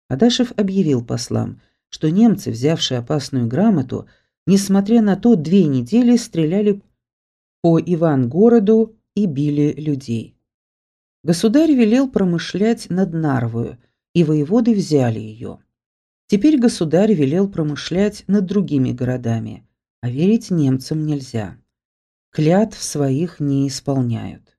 Адашев объявил послам, что немцы, взявшие опасную грамоту, несмотря на то, 2 недели стреляли по Ивангороду и били людей. Государь велел промышлять над Нарвою, и воеводы взяли ее. Теперь государь велел промышлять над другими городами, а верить немцам нельзя. Клятв своих не исполняют.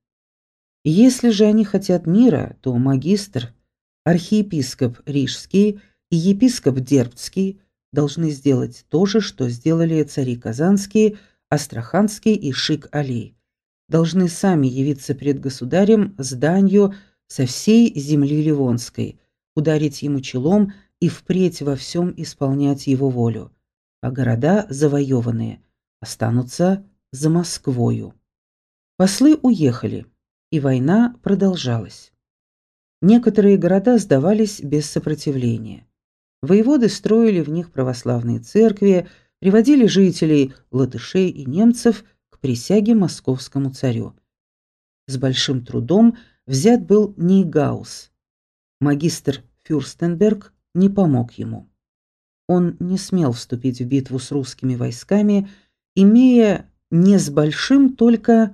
Если же они хотят мира, то магистр, архиепископ Рижский и епископ Дербцкий должны сделать то же, что сделали цари Казанские, Астраханский и Шик-Али. Должны сами явиться пред государем с данью со всей земли Ливонской, ударить ему челом и впредь во всем исполнять его волю. А города завоеванные останутся за Москвою. Послы уехали, и война продолжалась. Некоторые города сдавались без сопротивления. Воеводы строили в них православные церкви, приводили жителей, латышей и немцев к присяге московскому царю. С большим трудом взят был Нейгаус. Магистр Фюрстенберг не помог ему. Он не смел вступить в битву с русскими войсками, имея не с большим только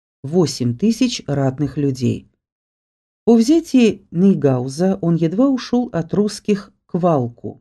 8000 ратных людей. По взятии Нейгауза он едва ушел от русских к Валку.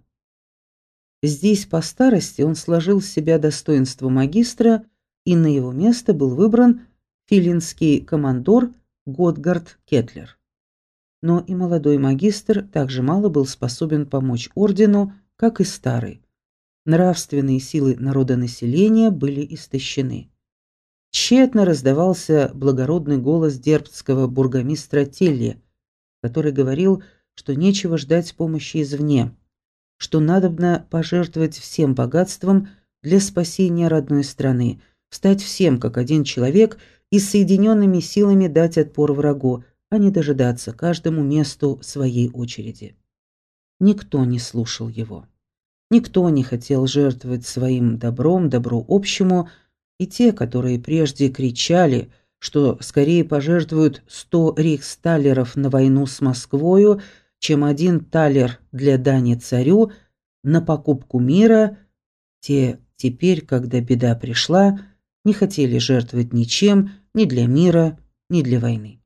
Здесь по старости он сложил с себя достоинство магистра, и на его место был выбран филинский командор Готгард Кетлер. Но и молодой магистр также мало был способен помочь ордену, как и старый. Нравственные силы народонаселения были истощены. Тщетно раздавался благородный голос дербцкого бургомистра Телли, который говорил, что нечего ждать помощи извне, что надобно пожертвовать всем богатством для спасения родной страны, встать всем как один человек и соединенными силами дать отпор врагу, а не дожидаться каждому месту своей очереди. Никто не слушал его. Никто не хотел жертвовать своим добром добру общему, и те, которые прежде кричали, что скорее пожертвуют 100 рейхсталлеров на войну с Москвою, чем 1 талер для дани царю, на покупку мира, те теперь, когда беда пришла, не хотели жертвовать ничем ни для мира, ни для войны.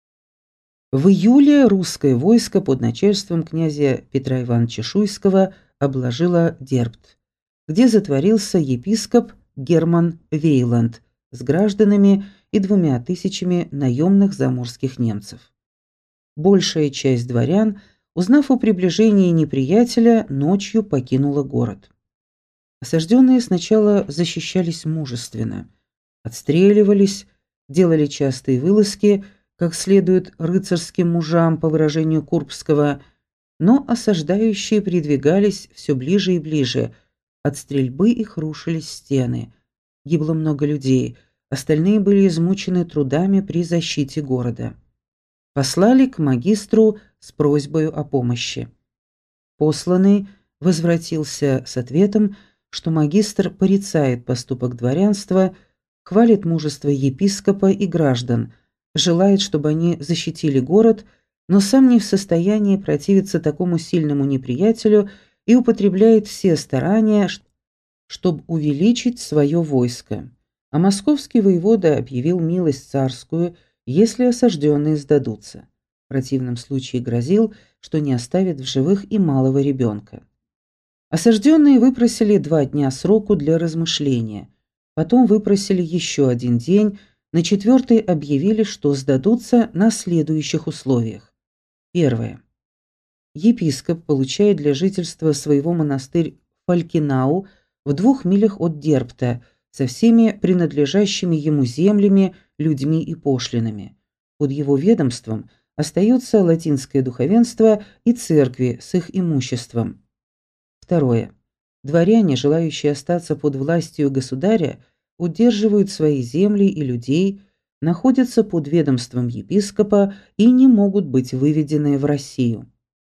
В июле русское войско под начальством князя Петра Ивановича Шуйского обложило Дербт, где затворился епископ Герман Вейланд с гражданами и 2000 наемных заморских немцев. Большая часть дворян, узнав о приближении неприятеля, ночью покинула город. Осажденные сначала защищались мужественно, отстреливались, делали частые вылазки, как следует рыцарским мужам, по выражению Курбского, но осаждающие придвигались все ближе и ближе, от стрельбы их рушились стены. Гибло много людей, остальные были измучены трудами при защите города. Послали к магистру с просьбой о помощи. Посланный возвратился с ответом, что магистр порицает поступок дворянства, хвалит мужество епископа и граждан, желает, чтобы они защитили город, но сам не в состоянии противиться такому сильному неприятелю и употребляет все старания, чтобы увеличить свое войско. А московский воевода объявил милость царскую, если осажденные сдадутся. В противном случае грозил, что не оставит в живых и малого ребенка. Осажденные выпросили 2 дня сроку для размышления. Потом выпросили еще 1 день, на 4-й объявили, что сдадутся на следующих условиях. Первое. Епископ получает для жительства своего монастырь Фалькинау в 2 милях от Дербта со всеми принадлежащими ему землями, людьми и пошлинами. Под его ведомством остается латинское духовенство и церкви с их имуществом. Второе. Дворяне, желающие остаться под властью государя, удерживают свои земли и людей, находятся под ведомством епископа и не могут быть выведены в Россию.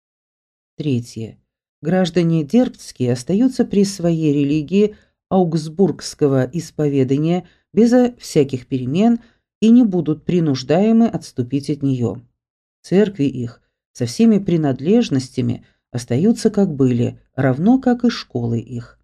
Третье. Граждане дербцкие остаются при своей религии аугсбургского исповедания безо всяких перемен и не будут принуждаемы отступить от нее. Церкви их со всеми принадлежностями остаются как были, равно как и школы их.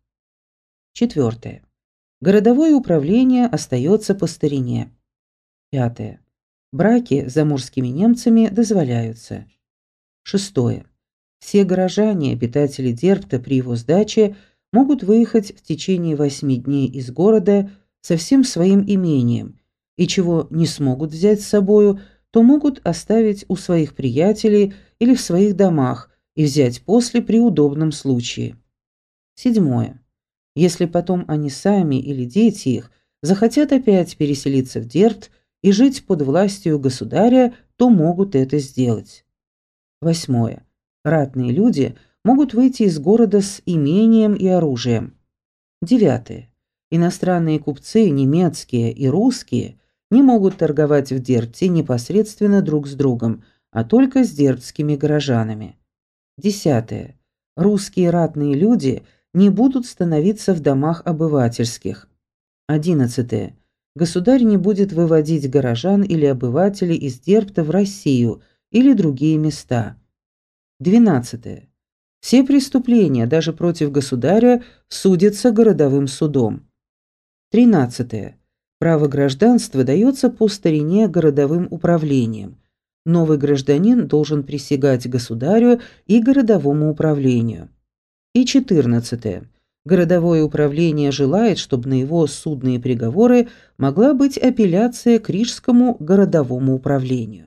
4. Городовое управление остается по старине. 5. Браки с заморскими немцами дозволяются. 6. Все горожане, обитатели Дербта при его сдаче, могут выехать в течение 8 дней из города со всем своим имением, и чего не смогут взять с собою, то могут оставить у своих приятелей или в своих домах и взять после при удобном случае. 7. Если потом они сами или дети их захотят опять переселиться в Дербт и жить под властью государя, то могут это сделать. 8. Ратные люди могут выйти из города с имением и оружием. 9. Иностранные купцы, немецкие и русские, не могут торговать в Дербте непосредственно друг с другом, а только с дербтскими горожанами. 10. Русские ратные люди не будут становиться в домах обывательских. 11. Государь не будет выводить горожан или обывателей из Дербта в Россию или другие места. 12. Все преступления, даже против государя, судятся городовым судом. 13. Право гражданства дается по старине городовым управлением. Новый гражданин должен присягать государю и городовому управлению. И 14. Городовое управление желает, чтобы на его судные приговоры могла быть апелляция к Рижскому городовому управлению.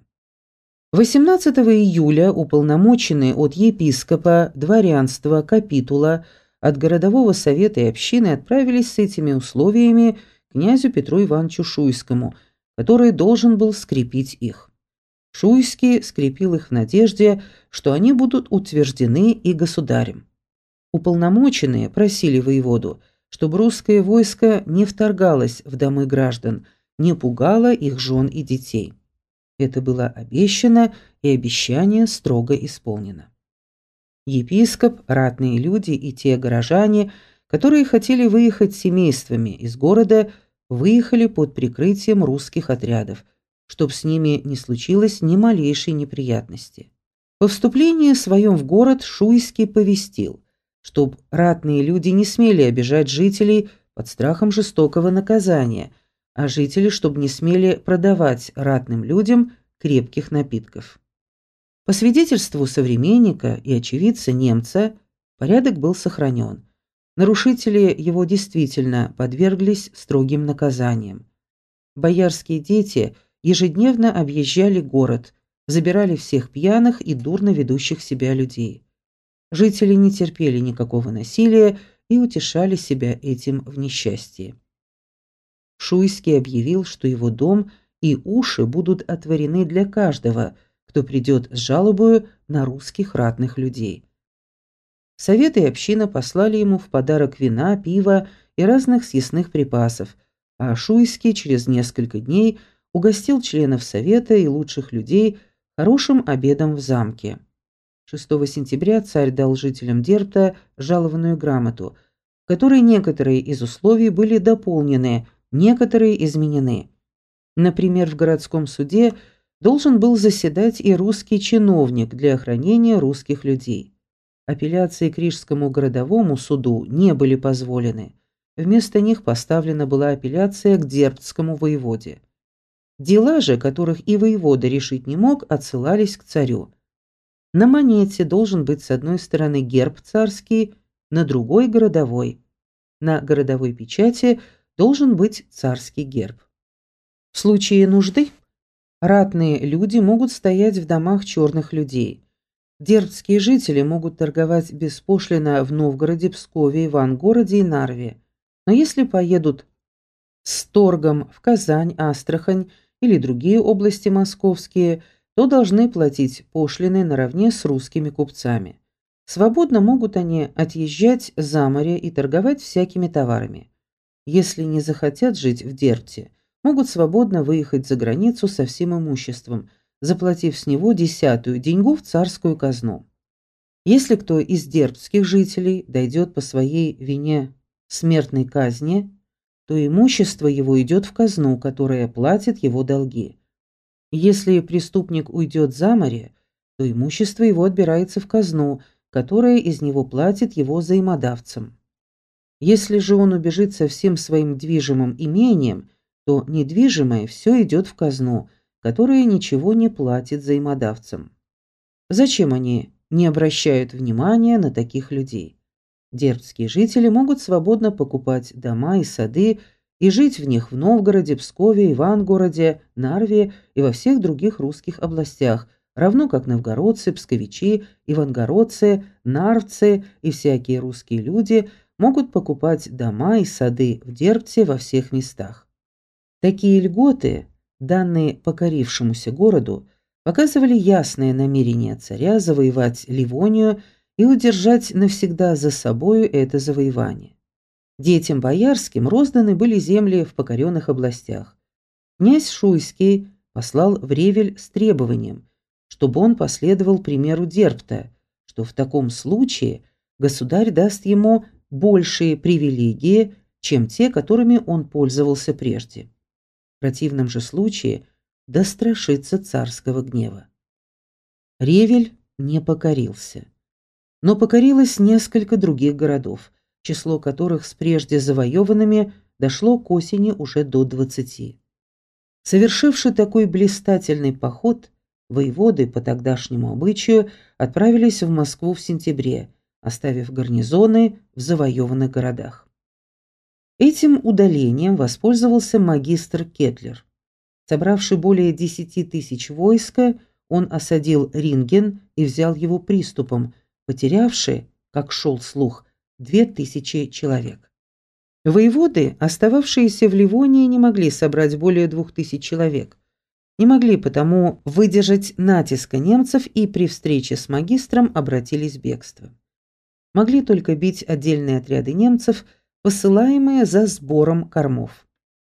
18 июля уполномоченные от епископа, дворянства, капитула, от городового совета и общины отправились с этими условиями к князю Петру Ивановичу Шуйскому, который должен был скрепить их. Шуйский скрепил их в надежде, что они будут утверждены и государем. Уполномоченные просили воеводу, чтобы русское войско не вторгалось в домы граждан, не пугало их жен и детей. Это было обещано, и обещание строго исполнено. Епископ, ратные люди и те горожане, которые хотели выехать семействами из города, выехали под прикрытием русских отрядов, чтоб с ними не случилось ни малейшей неприятности. По вступлении своем в город Шуйский повестил, чтоб ратные люди не смели обижать жителей под страхом жестокого наказания, а жители, чтобы не смели продавать ратным людям крепких напитков. По свидетельству современника и очевидца немца, порядок был сохранен. Нарушители его действительно подверглись строгим наказаниям. Боярские дети ежедневно объезжали город, забирали всех пьяных и дурно ведущих себя людей. Жители не терпели никакого насилия и утешали себя этим в несчастье. Шуйский объявил, что его дом и уши будут отворены для каждого, кто придет с жалобою на русских ратных людей. Совет и община послали ему в подарок вина, пива и разных съестных припасов, а Шуйский через несколько дней угостил членов совета и лучших людей хорошим обедом в замке. 6 сентября царь дал жителям Дербта жалованную грамоту, в которой некоторые из условий были дополнены, некоторые изменены. Например, в городском суде должен был заседать и русский чиновник для охранения русских людей. Апелляции к Рижскому городовому суду не были позволены. Вместо них поставлена была апелляция к дербтскому воеводе. Дела же, которых и воевода решить не мог, отсылались к царю. На монете должен быть с одной стороны герб царский, на другой – городовой. На городовой печати должен быть царский герб. В случае нужды ратные люди могут стоять в домах черных людей. Дербтские жители могут торговать беспошлино в Новгороде, Пскове, Ивангороде и Нарве. Но если поедут с торгом в Казань, Астрахань или другие области московские, то должны платить пошлины наравне с русскими купцами. Свободно могут они отъезжать за море и торговать всякими товарами. Если не захотят жить в Дербте, могут свободно выехать за границу со всем имуществом, заплатив с него 10-ю деньгу в царскую казну. Если кто из дербтских жителей дойдет по своей вине смертной казни, то имущество его идет в казну, которая платит его долги. Если преступник уйдет за море, то имущество его отбирается в казну, которое из него платит его взаимодавцам. Если же он убежит со всем своим движимым имением, то недвижимое все идет в казну, которая ничего не платит взаимодавцам. Зачем они не обращают внимания на таких людей? Дербцкие жители могут свободно покупать дома и сады и жить в них в Новгороде, Пскове, Ивангороде, Нарве и во всех других русских областях, равно как новгородцы, псковичи, ивангородцы, нарвцы и всякие русские люди могут покупать дома и сады в Дербце во всех местах. Такие льготы, данные покорившемуся городу, показывали ясное намерение царя завоевать Ливонию и удержать навсегда за собою это завоевание. Детям боярским розданы были земли в покоренных областях. Князь Шуйский послал в Ревель с требованием, чтобы он последовал примеру Дербта, что в таком случае государь даст ему большие привилегии, чем те, которыми он пользовался прежде. В противном же случае да страшится царского гнева. Ревель не покорился, но покорилось несколько других городов, число которых с прежде завоеванными дошло к осени уже до 20. Совершивши такой блистательный поход, воеводы по тогдашнему обычаю отправились в Москву в сентябре, оставив гарнизоны в завоеванных городах. Этим удалением воспользовался магистр Кетлер. Собравший более 10 тысяч войска, он осадил Ринген и взял его приступом, потерявши, как шел слух, 2000 человек. Воеводы, остававшиеся в Ливонии, не могли собрать более 2000 человек. Не могли потому выдержать натиска немцев и при встрече с магистром обратились в бегство. Могли только бить отдельные отряды немцев, посылаемые за сбором кормов.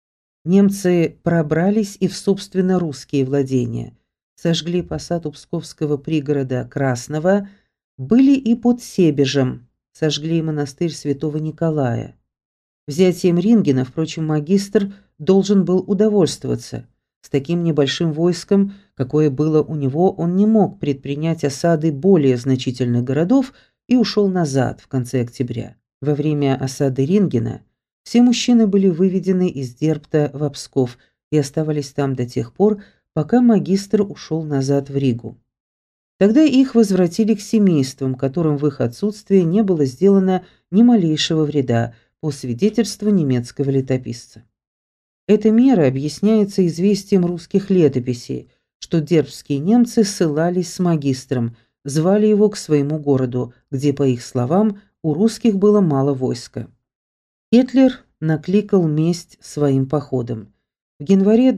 Немцы пробрались и в собственно русские владения, сожгли посад у псковского пригорода Красного, были и под Себежем, сожгли монастырь святого Николая. Взятием Рингена, впрочем, магистр должен был удовольствоваться. С таким небольшим войском, какое было у него, он не мог предпринять осады более значительных городов и ушел назад в конце октября. Во время осады Рингена все мужчины были выведены из Дербта в Псков и оставались там до тех пор, пока магистр ушел назад в Ригу. Тогда их возвратили к семействам, которым в их отсутствие не было сделано ни малейшего вреда, по свидетельству немецкого летописца. Эта мера объясняется известием русских летописей, что дербцкие немцы ссылались с магистром, звали его к своему городу, где, по их словам, у русских было мало войска. Кетлер накликал месть своим походом. В январе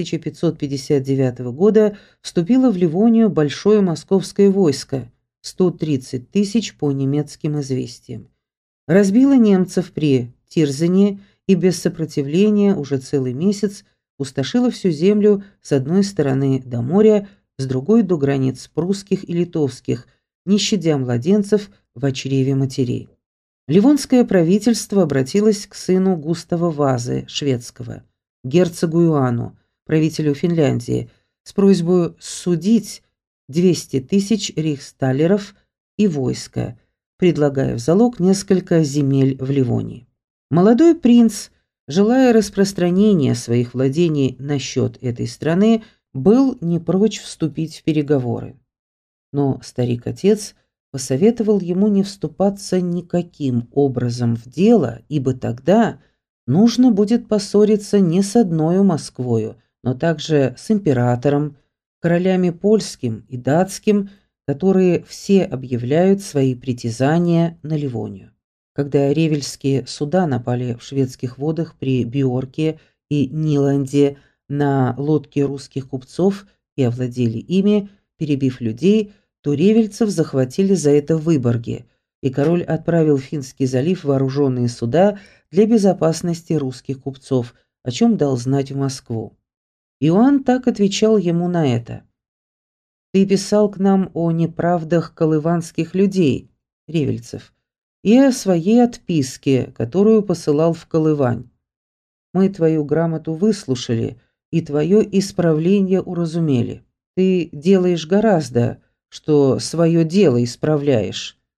1559 года вступило в Ливонию большое московское войско, 130 тысяч по немецким известиям. Разбило немцев при Тирзене и без сопротивления уже целый месяц пустошило всю землю с одной стороны до моря, с другой до границ прусских и литовских, не щадя младенцев в чреве матерей. Ливонское правительство обратилось к сыну Густава Вазы, шведского, герцогу Иоанну, правителю Финляндии, с просьбой судить 200 тысяч рейхсталлеров и войска, предлагая в залог несколько земель в Ливонии. Молодой принц, желая распространения своих владений насчет этой страны, был не прочь вступить в переговоры. Но старик-отец посоветовал ему не вступаться никаким образом в дело, ибо тогда нужно будет поссориться не с одною Москвою, но также с императором, королями польским и датским, которые все объявляют свои притязания на Ливонию. Когда ревельские суда напали в шведских водах при Бьорке и Ниланде на лодки русских купцов и овладели ими, перебив людей, то ревельцев захватили за это в Выборге, и король отправил в Финский залив вооруженные суда для безопасности русских купцов, о чем дал знать в Москву. Иоанн так отвечал ему на это: «Ты писал к нам о неправдах колыванских людей, ревельцев, и о своей отписке, которую посылал в Колывань. Мы твою грамоту выслушали и твое исправление уразумели. Ты делаешь гораздо, что свое дело исправляешь,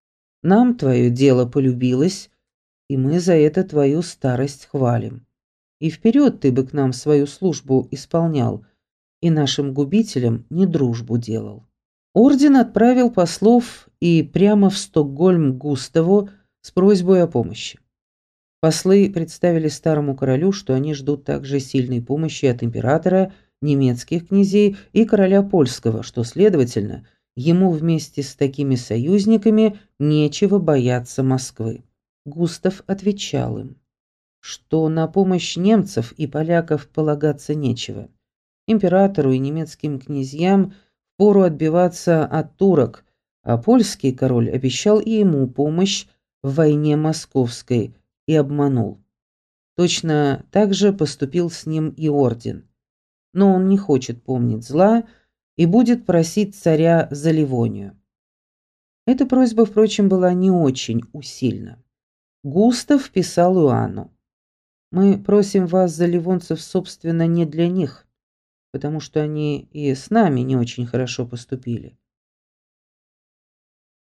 Нам твое дело полюбилось, и мы за это твою старость хвалим. И вперед ты бы к нам свою службу исполнял, и нашим губителям не дружбу делал». Орден отправил послов и прямо в Стокгольм к Густаву с просьбой о помощи. Послы представили старому королю, что они ждут также сильной помощи от императора, немецких князей и короля польского, что, следовательно, ему вместе с такими союзниками нечего бояться Москвы. Густав отвечал им, что на помощь немцев и поляков полагаться нечего. Императору и немецким князьям впору отбиваться от турок, а польский король обещал и ему помощь в войне московской и обманул. Точно так же поступил с ним и орден. Но он не хочет помнить зла и будет просить царя за Ливонию. Эта просьба, впрочем, была не очень усильна. Густав писал Иоанну: «Мы просим вас за ливонцев, собственно, не для них, потому что они и с нами не очень хорошо поступили.